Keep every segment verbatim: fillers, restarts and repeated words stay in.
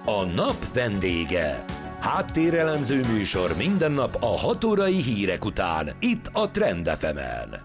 A nap vendége. Háttérelemző műsor minden nap a hat órai hírek után, itt a Trend ef emen.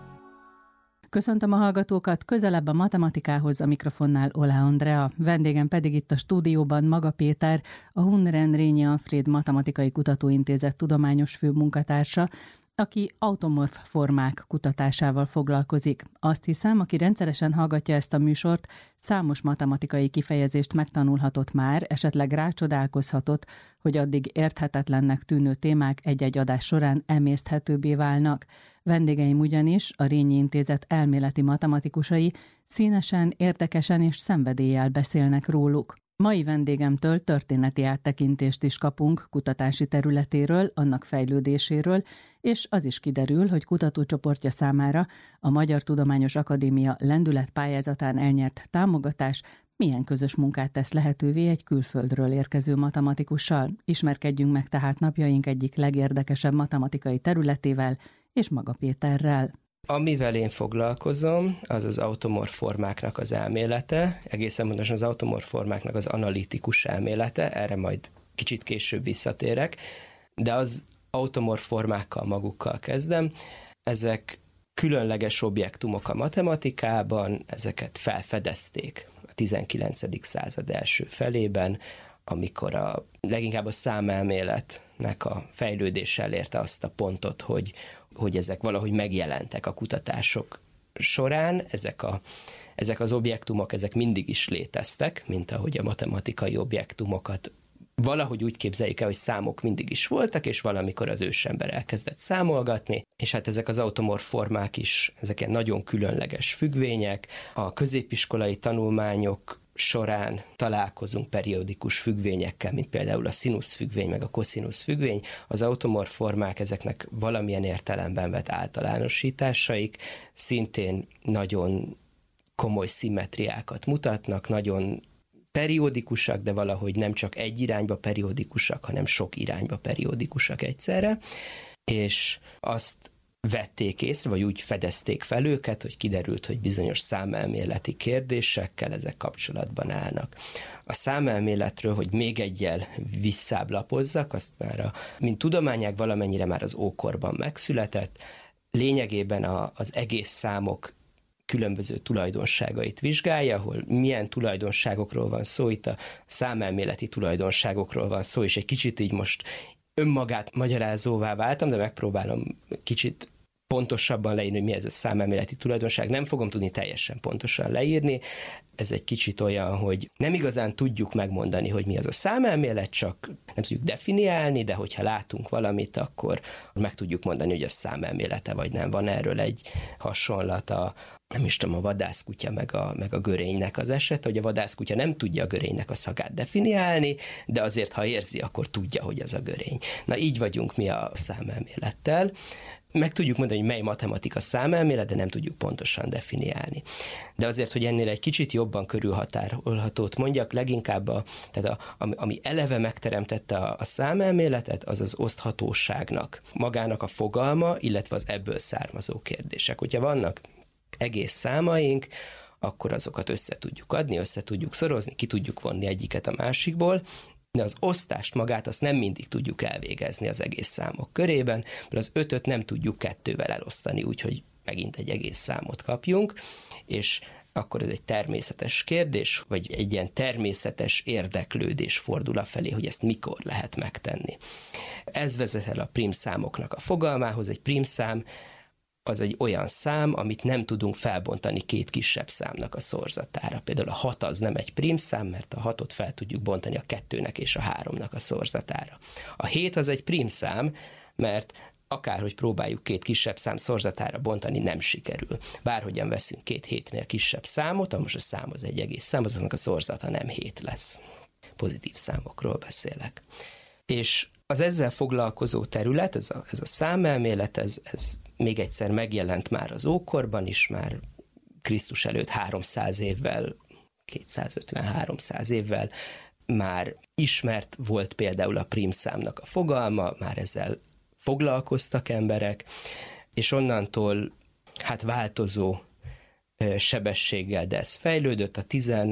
Köszöntöm a hallgatókat, közelebb a matematikához, a mikrofonnál Oláh Andrea, vendégem pedig itt a stúdióban Maga Péter, a Unrend-Rényi-Alfréd Matematikai Kutatóintézet tudományos főmunkatársa, aki automorf formák kutatásával foglalkozik. Azt hiszem, aki rendszeresen hallgatja ezt a műsort, számos matematikai kifejezést megtanulhatott már, esetleg rácsodálkozhatott, hogy addig érthetetlennek tűnő témák egy-egy adás során emészthetőbbé válnak. Vendégeim ugyanis, a Rényi Intézet elméleti matematikusai színesen, érdekesen és szenvedéllyel beszélnek róluk. Mai vendégemtől történeti áttekintést is kapunk kutatási területéről, annak fejlődéséről, és az is kiderül, hogy kutatócsoportja számára a Magyar Tudományos Akadémia lendület pályázatán elnyert támogatás milyen közös munkát tesz lehetővé egy külföldről érkező matematikussal. Ismerkedjünk meg tehát napjaink egyik legérdekesebb matematikai területével, és Maga Péterrel. Amivel én foglalkozom, az az automorf formáknak az elmélete, egészen pontosan az automorf formáknak az analitikus elmélete, erre majd kicsit később visszatérek, de az automorf formákkal magukkal kezdem. Ezek különleges objektumok a matematikában, ezeket felfedezték a tizenkilencedik század első felében, amikor a, leginkább a számelméletnek a fejlődése elérte azt a pontot, hogy, hogy ezek valahogy megjelentek a kutatások során. Ezek, a, ezek az objektumok, ezek mindig is léteztek, mint ahogy a matematikai objektumokat valahogy úgy képzeljük el, hogy számok mindig is voltak, és valamikor az ősember elkezdett számolgatni, és hát ezek az automorf formák is, ezek ilyen nagyon különleges függvények. A középiskolai tanulmányok során találkozunk periódikus függvényekkel, mint például a színusz függvény, meg a koszinusz függvény. Az automorf formák, ezeknek valamilyen értelemben vett általánosításaik, szintén nagyon komoly szimmetriákat mutatnak, nagyon periódikusak, de valahogy nem csak egy irányba periódikusak, hanem sok irányba periódikusak egyszerre, és azt vették észre, vagy úgy fedezték fel őket, hogy kiderült, hogy bizonyos számelméleti kérdésekkel ezek kapcsolatban állnak. A számelméletről, hogy még egyel visszább lapozzak, azt már a, mint tudományág valamennyire már az ókorban megszületett, lényegében a, az egész számok különböző tulajdonságait vizsgálja, ahol milyen tulajdonságokról van szó, itt a számelméleti tulajdonságokról van szó, és egy kicsit így most önmagát magyarázóvá váltam, de megpróbálom kicsit pontosabban leírni, hogy mi ez a számelméleti tulajdonság. Nem fogom tudni teljesen pontosan leírni. Ez egy kicsit olyan, hogy nem igazán tudjuk megmondani, hogy mi az a számelmélet, csak nem tudjuk definiálni, de hogyha látunk valamit, akkor meg tudjuk mondani, hogy a számelmélete vagy nem. Van erről egy hasonlat a nem is tudom, a vadászkutya meg a, meg a görénynek az eset, hogy a vadászkutya nem tudja a görénynek a szagát definiálni, de azért, ha érzi, akkor tudja, hogy az a görény. Na így vagyunk mi a számelmélettel. Meg tudjuk mondani, hogy mely matematika számelmélet, de nem tudjuk pontosan definiálni. De azért, hogy ennél egy kicsit jobban körülhatárolhatót mondjak, leginkább a, tehát a, ami, ami eleve megteremtette a, a számelméletet, az az oszthatóságnak, magának a fogalma, illetve az ebből származó kérdések. Hogyha vannak egész számaink, akkor azokat össze tudjuk adni, össze tudjuk szorozni, ki tudjuk vonni egyiket a másikból, de az osztást magát azt nem mindig tudjuk elvégezni az egész számok körében, mert az ötöt nem tudjuk kettővel elosztani, úgyhogy megint egy egész számot kapjunk, és akkor ez egy természetes kérdés, vagy egy ilyen természetes érdeklődés fordul afelé, hogy ezt mikor lehet megtenni. Ez vezet el a prímszámoknak a fogalmához, egy prímszám az egy olyan szám, amit nem tudunk felbontani két kisebb számnak a szorzatára. Például a hat az nem egy prímszám, mert a hatot fel tudjuk bontani a kettőnek és a háromnak a szorzatára. A hét az egy prímszám, mert akárhogy próbáljuk két kisebb szám szorzatára bontani, nem sikerül. Bárhogyan veszünk két hétnél kisebb számot, most a szám az egy egész szám, azonnak a szorzata nem hét lesz. Pozitív számokról beszélek. És az ezzel foglalkozó terület, ez a, ez a számelmélet, ez, ez még egyszer megjelent már az ókorban is, már Krisztus előtt háromszáz évvel, kétszázötven-háromszáz évvel már ismert volt például a prímszámnak a fogalma, már ezzel foglalkoztak emberek, és onnantól hát változó sebességgel, de ez fejlődött a tizenhetedik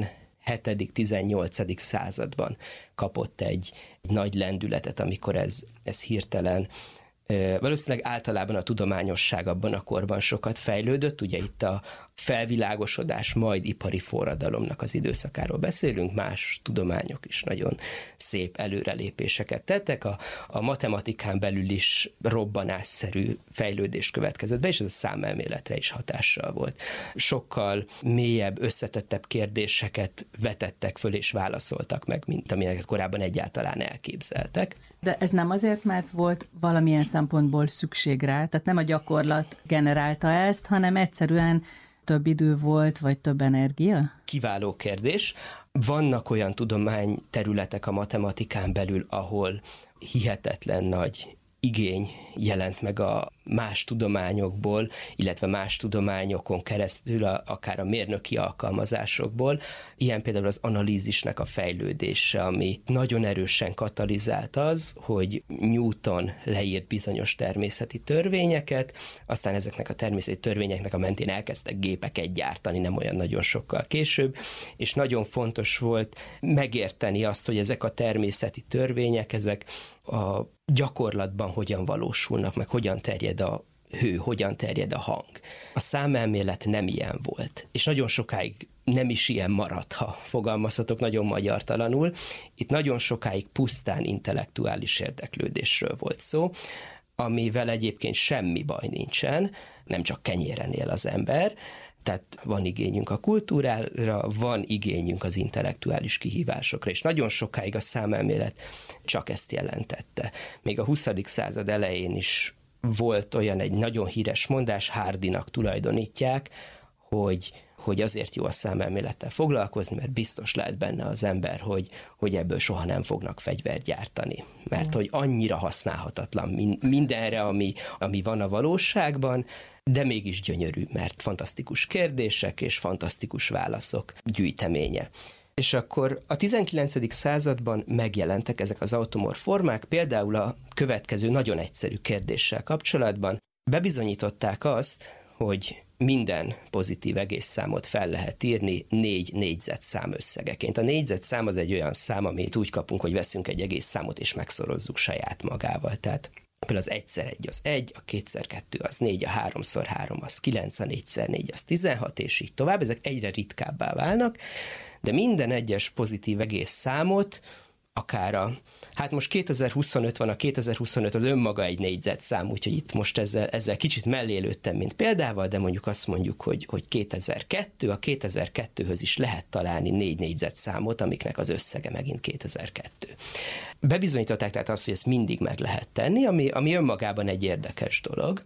tizenhetedik-tizennyolcadik században kapott egy, egy nagy lendületet, amikor ez, ez hirtelen valószínűleg általában a tudományosság abban a korban sokat fejlődött, ugye itt a felvilágosodás, majd ipari forradalomnak az időszakáról beszélünk, más tudományok is nagyon szép előrelépéseket tettek, a, a matematikán belül is robbanásszerű fejlődés következett be, és ez a számelméletre is hatással volt. Sokkal mélyebb, összetettebb kérdéseket vetettek föl és válaszoltak meg, mint amilyeneket korábban egyáltalán elképzeltek. De ez nem azért, mert volt valamilyen szempontból szükség rá, tehát nem a gyakorlat generálta ezt, hanem egyszerűen több idő volt, vagy több energia? Kiváló kérdés. Vannak olyan tudományterületek a matematikán belül, ahol hihetetlen nagy igény jelent meg a más tudományokból, illetve más tudományokon keresztül, a, akár a mérnöki alkalmazásokból. Ilyen például az analízisnek a fejlődése, ami nagyon erősen katalizált az, hogy Newton leírt bizonyos természeti törvényeket, aztán ezeknek a természeti törvényeknek a mentén elkezdtek gépeket gyártani, nem olyan nagyon sokkal később, és nagyon fontos volt megérteni azt, hogy ezek a természeti törvények, ezek a gyakorlatban hogyan valósulnak, meg hogyan terjed a hő, hogyan terjed a hang. A számelmélet nem ilyen volt, és nagyon sokáig nem is ilyen maradt, ha fogalmazhatok nagyon magyartalanul. Itt nagyon sokáig pusztán intellektuális érdeklődésről volt szó, amivel egyébként semmi baj nincsen, nem csak kenyéren él az ember, tehát van igényünk a kultúrára, van igényünk az intellektuális kihívásokra, és nagyon sokáig a számelmélet csak ezt jelentette. Még a huszadik század elején is volt olyan egy nagyon híres mondás, Hardynak tulajdonítják, hogy, hogy azért jó a számelmélettel foglalkozni, mert biztos lehet benne az ember, hogy, hogy ebből soha nem fognak fegyvert gyártani. Mert hogy annyira használhatatlan mindenre, ami, ami van a valóságban, de mégis gyönyörű, mert fantasztikus kérdések és fantasztikus válaszok gyűjteménye. És akkor a tizenkilencedik században megjelentek ezek az automorf formák, például a következő nagyon egyszerű kérdéssel kapcsolatban. Bebizonyították azt, hogy minden pozitív egészszámot fel lehet írni négy négyzetszám összegeként. A négyzetszám az egy olyan szám, amit úgy kapunk, hogy veszünk egy egész számot és megszorozzuk saját magával. Tehát például az egyszer egy az egy, a kétszer kettő az négy, a háromszor három az kilenc, a négyszer négy az tizenhat, és így tovább. Ezek egyre ritkábbá válnak, de minden egyes pozitív egész számot, akár a, hát most kétezer-huszonöt van, a kétezer-huszonöt az önmaga egy négyzetszám, úgyhogy itt most ezzel, ezzel kicsit mellé lőttem, mint példával, de mondjuk azt mondjuk, hogy, hogy kétezer-kettő, a kétezer-kettőhöz is lehet találni négy négyzetszámot, amiknek az összege megint kétezer-kettő. Bebizonyították tehát azt, hogy ezt mindig meg lehet tenni, ami, ami önmagában egy érdekes dolog,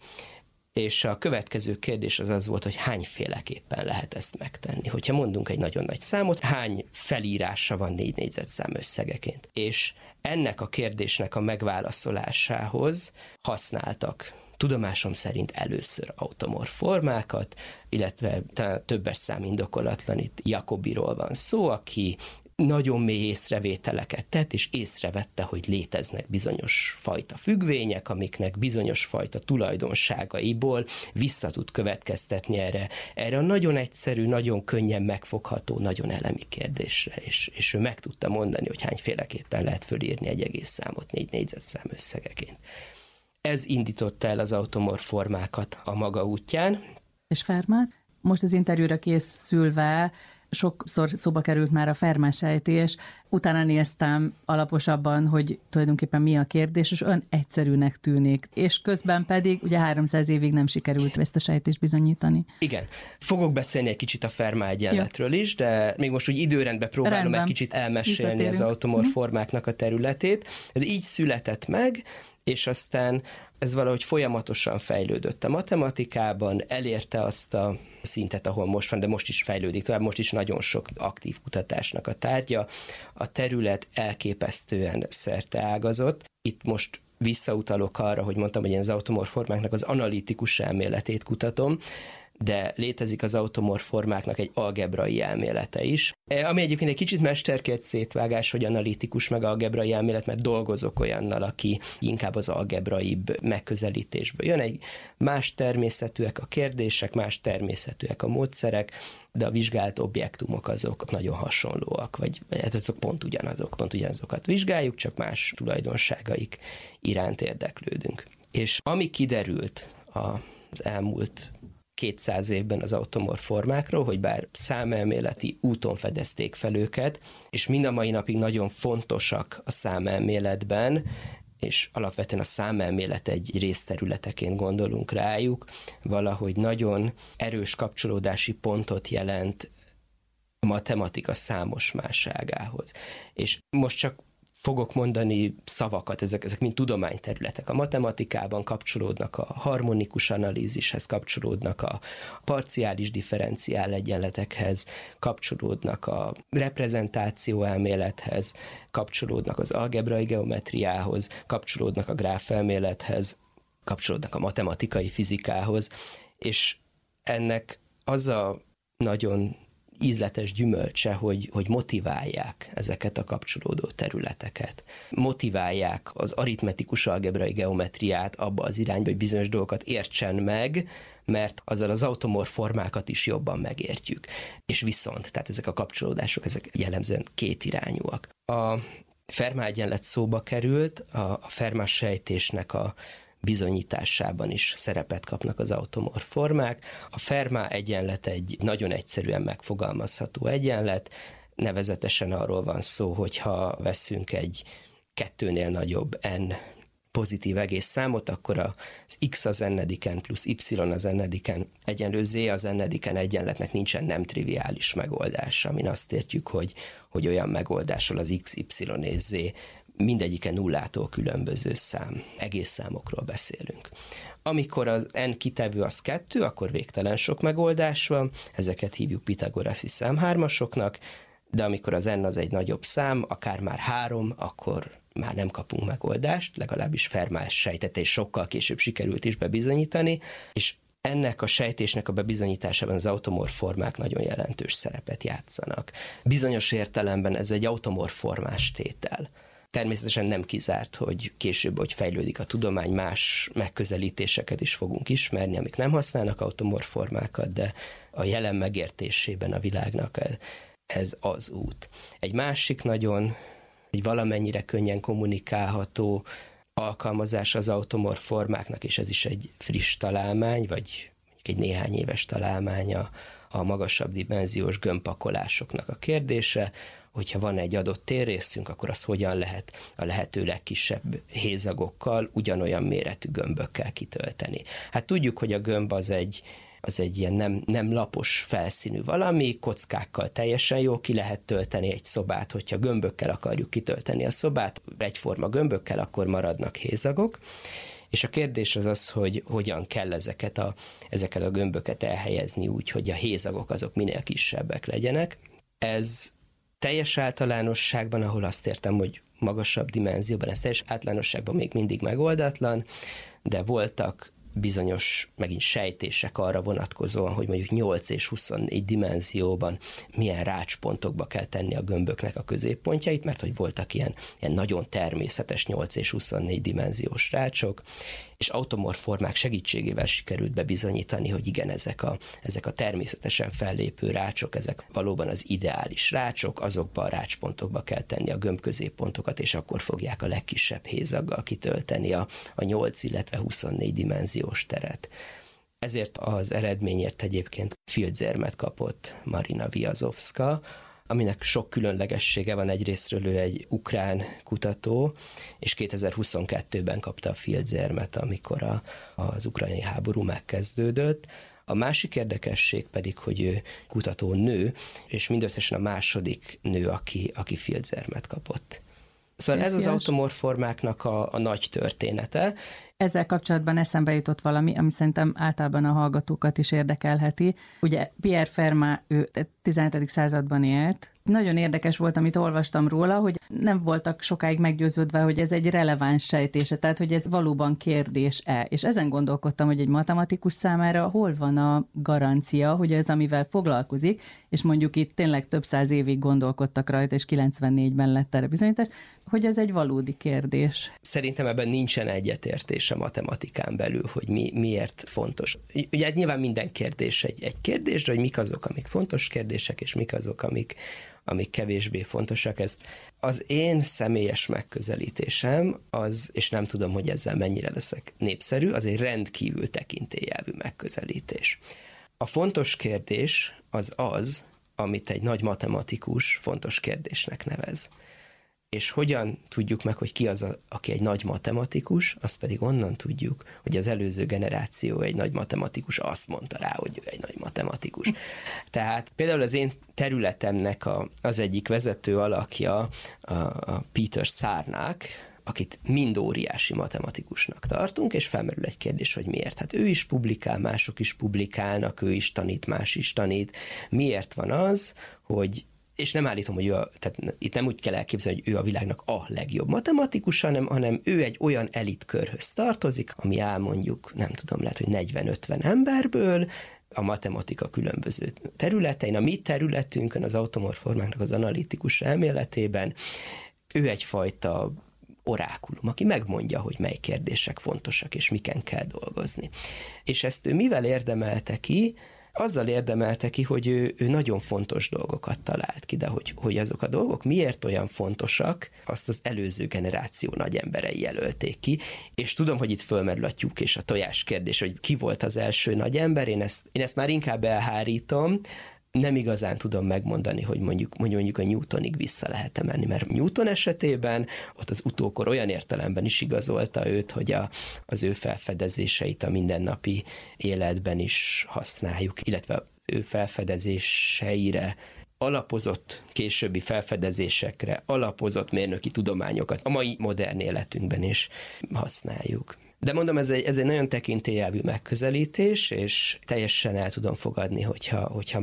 és a következő kérdés az az volt, hogy hányféleképpen lehet ezt megtenni. Hogyha mondunk egy nagyon nagy számot, hány felírása van négy négyzetszám összegeként. És ennek a kérdésnek a megválaszolásához használtak tudomásom szerint először automorf formákat, illetve talán a többes szám indokolatlan, itt Jacobiról van szó, aki nagyon mély észrevételeket tett, és észrevette, hogy léteznek bizonyos fajta függvények, amiknek bizonyos fajta tulajdonságaiból vissza tud következtetni erre, erre a nagyon egyszerű, nagyon könnyen megfogható, nagyon elemi kérdésre, és, és ő meg tudta mondani, hogy hányféleképpen lehet fölírni egy egész számot négy négyzetszám összegeként. Ez indította el az automorf formákat a maga útján. És Fermat? Most az interjúra készülve sokszor szóba került már a Fermat sejtés, utána néztem alaposabban, hogy tulajdonképpen mi a kérdés, és olyan egyszerűnek tűnik. És közben pedig ugye háromszáz évig nem sikerült ezt a sejtést bizonyítani. Igen. Fogok beszélni egy kicsit a Fermat egyenletről is, de még most úgy időrendben próbálom Rendben. egy kicsit elmesélni az automorf formáknak a területét. De így született meg, és aztán ez valahogy folyamatosan fejlődött a matematikában, elérte azt a szintet, ahol most van, de most is fejlődik tovább, most is nagyon sok aktív kutatásnak a tárgya. A terület elképesztően szerteágazott. Itt most visszautalok arra, hogy mondtam, hogy én az automorf formáknak az analitikus elméletét kutatom, de létezik az automorf formáknak egy algebrai elmélete is. Ami egyébként egy kicsit mesterkélt szétvágás, hogy analitikus meg algebrai elmélet, mert dolgozok olyannal, aki inkább az algebraibb megközelítésből jön. Egy más természetűek a kérdések, más természetűek a módszerek, de a vizsgált objektumok azok nagyon hasonlóak, vagy hát azok pont ugyanazok, pont ugyanazokat vizsgáljuk, csak más tulajdonságaik iránt érdeklődünk. És ami kiderült az elmúlt kétszáz évben az automorf formákról, hogy bár számelméleti úton fedezték fel őket, és mind a mai napig nagyon fontosak a számelméletben, és alapvetően a számelmélet egy részterületeként gondolunk rájuk, valahogy nagyon erős kapcsolódási pontot jelent a matematika számos másságához. És most csak fogok mondani szavakat, ezek, ezek mind tudományterületek. A matematikában kapcsolódnak a harmonikus analízishez, kapcsolódnak a parciális differenciál egyenletekhez, kapcsolódnak a reprezentáció elmélethez, kapcsolódnak az algebrai geometriához, kapcsolódnak a gráfelmélethez, kapcsolódnak a matematikai fizikához, és ennek az a nagyon ízletes gyümölcse, hogy, hogy motiválják ezeket a kapcsolódó területeket. Motiválják az aritmetikus algebrai geometriát abba az irányba, hogy bizonyos dolgokat értsen meg, mert azzal az automorf formákat is jobban megértjük. És viszont, tehát ezek a kapcsolódások, ezek jellemzően kétirányúak. A Fermat egyenlet szóba került, a, a Fermat sejtésnek a bizonyításában is szerepet kapnak az automorf formák. A Fermat egyenlet egy nagyon egyszerűen megfogalmazható egyenlet, nevezetesen arról van szó, hogy ha veszünk egy kettőnél nagyobb n pozitív egész számot, akkor az x az n-ediken plusz y az n-ediken egyenlő z az n-ediken egyenletnek nincsen nem triviális megoldása, amin azt értjük, hogy, hogy olyan megoldásról az x, y és z mindegyike nullától különböző szám, egész számokról beszélünk. Amikor az n kitevő az kettő, akkor végtelen sok megoldás van, ezeket hívjuk pitagoraszi számhármasoknak, de amikor az n az egy nagyobb szám, akár már három, akkor már nem kapunk megoldást, legalábbis Fermat sejtete, és sokkal később sikerült is bebizonyítani, és ennek a sejtésnek a bebizonyításában az automorf formák nagyon jelentős szerepet játszanak. Bizonyos értelemben ez egy automorf formás tétel. Természetesen nem kizárt, hogy később, hogy fejlődik a tudomány, más megközelítéseket is fogunk ismerni, amik nem használnak automorf formákat, de a jelen megértésében a világnak ez az út. Egy másik nagyon, egy valamennyire könnyen kommunikálható alkalmazás az automorf formáknak, és ez is egy friss találmány, vagy egy néhány éves találmánya a magasabb dimenziós gömbpakolásoknak a kérdése, hogyha van egy adott térrészünk, akkor az hogyan lehet a lehető legkisebb hézagokkal, ugyanolyan méretű gömbökkel kitölteni. Hát tudjuk, hogy a gömb az egy, az egy ilyen nem, nem lapos felszínű valami, kockákkal teljesen jól ki lehet tölteni egy szobát, hogyha gömbökkel akarjuk kitölteni a szobát, egyforma gömbökkel, akkor maradnak hézagok. És a kérdés az az, hogy hogyan kell ezeket a, ezeket a gömböket elhelyezni úgy, hogy a hézagok azok minél kisebbek legyenek. Ez teljes általánosságban, ahol azt értem, hogy magasabb dimenzióban, ez teljes általánosságban még mindig megoldatlan, de voltak bizonyos megint sejtések arra vonatkozóan, hogy mondjuk nyolc és huszonnégy dimenzióban milyen rácspontokba kell tenni a gömböknek a középpontjait, mert hogy voltak ilyen, ilyen nagyon természetes nyolc és huszonnégy dimenziós rácsok, és automorf formák segítségével sikerült bebizonyítani, hogy igen, ezek a, ezek a természetesen fellépő rácsok, ezek valóban az ideális rácsok, azokba a rácspontokba kell tenni a gömb középpontokat, és akkor fogják a legkisebb hézaggal kitölteni a, a nyolc, illetve huszonnégy dimenziós teret. Ezért az eredményért egyébként Fields-érmet kapott Marina Viazovska, aminek sok különlegessége van, egyrésztről ő egy ukrán kutató, és kétezer-huszonkettőben kapta a Fields-érmet, amikor a, az ukrajnai háború megkezdődött. A másik érdekesség pedig, hogy ő kutató nő, és mindösszesen a második nő, aki, aki Fields-érmet kapott. Szóval ez az automorf formáknak a, a nagy története. Ezzel kapcsolatban eszembe jutott valami, ami szerintem általában a hallgatókat is érdekelheti. Ugye Pierre Fermat, ő tizenhetedik században élt. Nagyon érdekes volt, amit olvastam róla, hogy nem voltak sokáig meggyőződve, hogy ez egy releváns sejtése, tehát hogy ez valóban kérdés-e. És ezen gondolkodtam, hogy egy matematikus számára hol van a garancia, hogy ez, amivel foglalkozik, és mondjuk itt tényleg több száz évig gondolkodtak rajta, és kilencvennégyben lett erre bizonyítás, hogy ez egy valódi kérdés. Szerintem ebben nincsen egyetértés a matematikán belül, hogy mi, miért fontos. Ugye hát nyilván minden kérdés egy, egy kérdés, de hogy mik azok, amik fontos kérdések, és mik azok, amik, amik kevésbé fontosak. Ezt az én személyes megközelítésem az, és nem tudom, hogy ezzel mennyire leszek népszerű, az egy rendkívül tekintélyelvű megközelítés. A fontos kérdés az az, amit egy nagy matematikus fontos kérdésnek nevez. És hogyan tudjuk meg, hogy ki az, a, aki egy nagy matematikus, azt pedig onnan tudjuk, hogy az előző generáció egy nagy matematikus azt mondta rá, hogy ő egy nagy matematikus. Tehát például az én területemnek a, az egyik vezető alakja a, a Peter Szárnák, akit mind óriási matematikusnak tartunk, és felmerül egy kérdés, hogy miért. Hát ő is publikál, mások is publikálnak, ő is tanít, más is tanít. Miért van az, hogy és nem állítom, hogy ő a, tehát itt nem úgy kell elképzelni, hogy ő a világnak a legjobb matematikus, hanem, hanem ő egy olyan elitkörhöz tartozik, ami áll mondjuk, nem tudom, lehet, hogy negyven-ötven emberből, a matematika különböző területein, a mi területünkön, az automorf formáknak az analitikus elméletében, ő egyfajta orákulum, aki megmondja, hogy mely kérdések fontosak, és miken kell dolgozni. És ezt ő mivel érdemelte ki? Azzal érdemelte ki, hogy ő, ő nagyon fontos dolgokat talált ki, de hogy, hogy azok a dolgok miért olyan fontosak, azt az előző generáció nagy emberei jelölték ki, és tudom, hogy itt fölmerül a tyúk és a tojás kérdés, hogy ki volt az első nagy ember, én ezt, én ezt már inkább elhárítom, nem igazán tudom megmondani, hogy mondjuk, mondjuk a Newtonig vissza lehet menni, mert Newton esetében ott az utókor olyan értelemben is igazolta őt, hogy a, az ő felfedezéseit a mindennapi életben is használjuk, illetve az ő felfedezéseire alapozott későbbi felfedezésekre, alapozott mérnöki tudományokat a mai modern életünkben is használjuk. De mondom, ez egy, ez egy nagyon tekintélyelvű megközelítés, és teljesen el tudom fogadni, hogyha, hogyha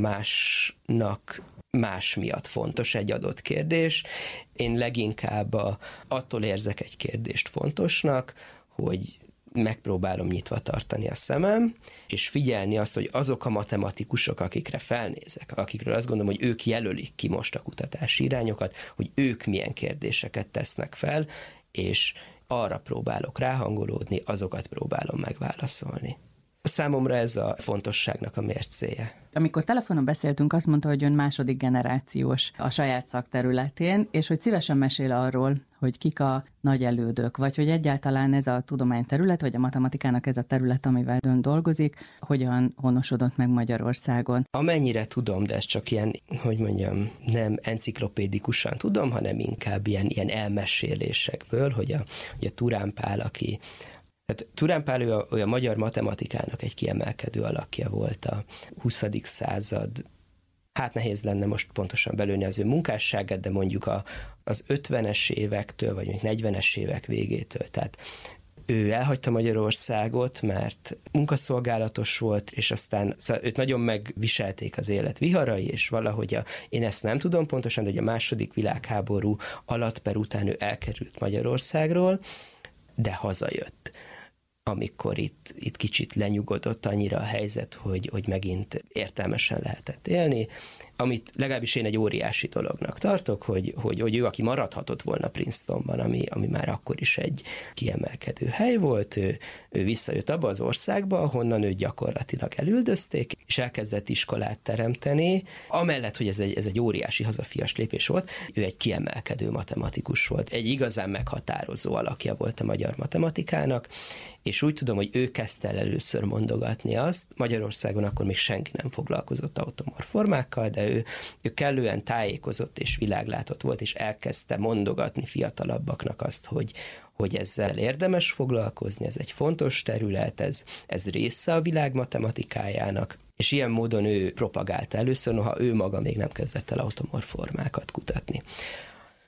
másnak más miatt fontos egy adott kérdés. Én leginkább a, attól érzek egy kérdést fontosnak, hogy megpróbálom nyitva tartani a szemem, és figyelni azt, hogy azok a matematikusok, akikre felnézek, akikről azt gondolom, hogy ők jelölik ki most a kutatási irányokat, hogy ők milyen kérdéseket tesznek fel, és arra próbálok ráhangolódni, azokat próbálom megválaszolni. Számomra ez a fontosságnak a mércéje. Amikor telefonon beszéltünk, azt mondta, hogy ön második generációs a saját szakterületén, és hogy szívesen mesél arról, hogy kik a nagy elődök, vagy hogy egyáltalán ez a tudományterület, vagy a matematikának ez a terület, amivel ön dolgozik, hogyan honosodott meg Magyarországon. Amennyire tudom, de ez csak ilyen, hogy mondjam, nem enciklopédikusan tudom, hanem inkább ilyen, ilyen elmesélésekből, hogy a, hogy a Turán Pál, aki Tehát Turán Pál ő a, ő a magyar matematikának egy kiemelkedő alakja volt a huszadik század. Hát nehéz lenne most pontosan belőni az ő munkásságát, de mondjuk a, az ötvenes évektől, vagy mondjuk negyvenes évek végétől. Tehát ő elhagyta Magyarországot, mert munkaszolgálatos volt, és aztán szóval őt nagyon megviselték az élet viharai, és valahogy a, én ezt nem tudom pontosan, de hogy a második világháború alatt per után ő elkerült Magyarországról, de hazajött, amikor itt, itt kicsit lenyugodott annyira a helyzet, hogy, hogy megint értelmesen lehetett élni, amit legalábbis én egy óriási dolognak tartok, hogy, hogy, hogy ő, aki maradhatott volna Princetonban, ami, ami már akkor is egy kiemelkedő hely volt, ő, ő visszajött abba az országba, ahonnan őt gyakorlatilag elüldözték, és elkezdett iskolát teremteni. Amellett, hogy ez egy, ez egy óriási hazafias lépés volt, ő egy kiemelkedő matematikus volt, egy igazán meghatározó alakja volt a magyar matematikának, és úgy tudom, hogy ő kezdte el először mondogatni azt, Magyarországon akkor még senki nem foglalkozott automorf formákkal, de ő, ő kellően tájékozott és világlátott volt, és elkezdte mondogatni fiatalabbaknak azt, hogy, hogy ezzel érdemes foglalkozni, ez egy fontos terület, ez, ez része a világ matematikájának, és ilyen módon ő propagálta először, noha ő maga még nem kezdett el automorf formákat kutatni. Az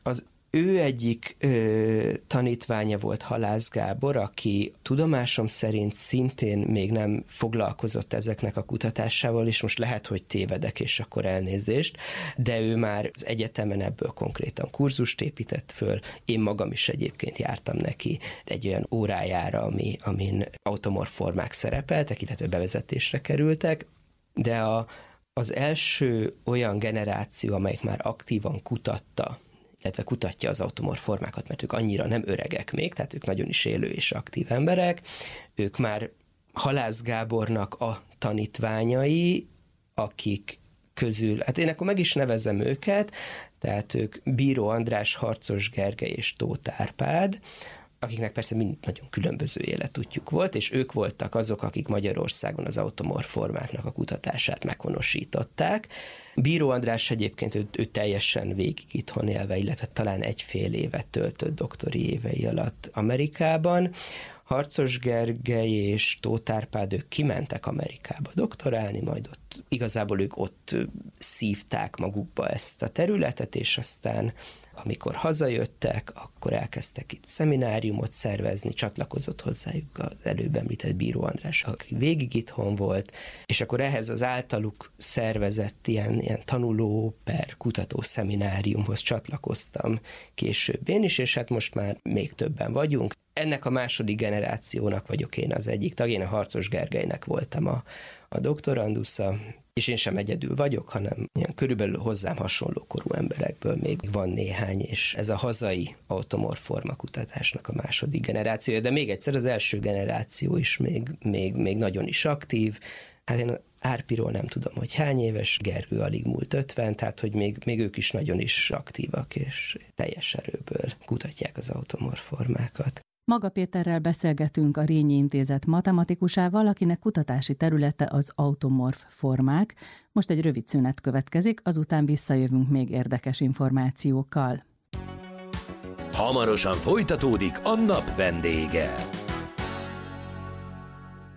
Ő egyik ö, tanítványa volt Halász Gábor, aki tudomásom szerint szintén még nem foglalkozott ezeknek a kutatásával, és most lehet, hogy tévedek, és akkor elnézést, de ő már az egyetemen ebből konkrétan kurzust épített föl. Én magam is egyébként jártam neki egy olyan órájára, ami, amin automorf formák szerepeltek, illetve bevezetésre kerültek, de a, az első olyan generáció, amelyik már aktívan kutatta, illetve kutatja az automorf formákat, mert ők annyira nem öregek még, tehát ők nagyon is élő és aktív emberek, ők már Halász Gábornak a tanítványai, akik közül, hát én akkor meg is nevezem őket, tehát ők Bíró András, Harcos Gergely és Tóth Árpád, akiknek persze mind nagyon különböző életútjuk volt, és ők voltak azok, akik Magyarországon az automorf formáknak a kutatását meghonosították. Bíró András egyébként ő, ő teljesen végig itthon élve, illetve talán egyfél évet töltött doktori évei alatt Amerikában. Harcos Gergely és Tóth Árpád, ők kimentek Amerikába doktorálni, majd ott igazából ők ott szívták magukba ezt a területet, és aztán amikor hazajöttek, akkor elkezdtek itt szemináriumot szervezni, csatlakozott hozzájuk az előbb említett Bíró András, aki végig itthon volt, és akkor ehhez az általuk szervezett ilyen, ilyen tanuló per kutató szemináriumhoz csatlakoztam később én is, és hát most már még többen vagyunk. Ennek a második generációnak vagyok én az egyik tag, én a Harcos Gergelynek voltam a, a doktorandusza, és én sem egyedül vagyok, hanem ilyen körülbelül hozzám hasonló korú emberekből még van néhány, és ez a hazai automorf formakutatásnak a második generációja, de még egyszer az első generáció is még, még, még nagyon is aktív. Hát én Árpiról nem tudom, hogy hány éves, Gergő alig múlt ötven, tehát hogy még, még ők is nagyon is aktívak, és teljes erőből kutatják az automorf formákat. Maga Péterrel beszélgetünk a Rényi Intézet matematikusával, akinek kutatási területe az automorf formák. Most egy rövid szünet következik, azután visszajövünk még érdekes információkkal. Hamarosan folytatódik a nap vendége.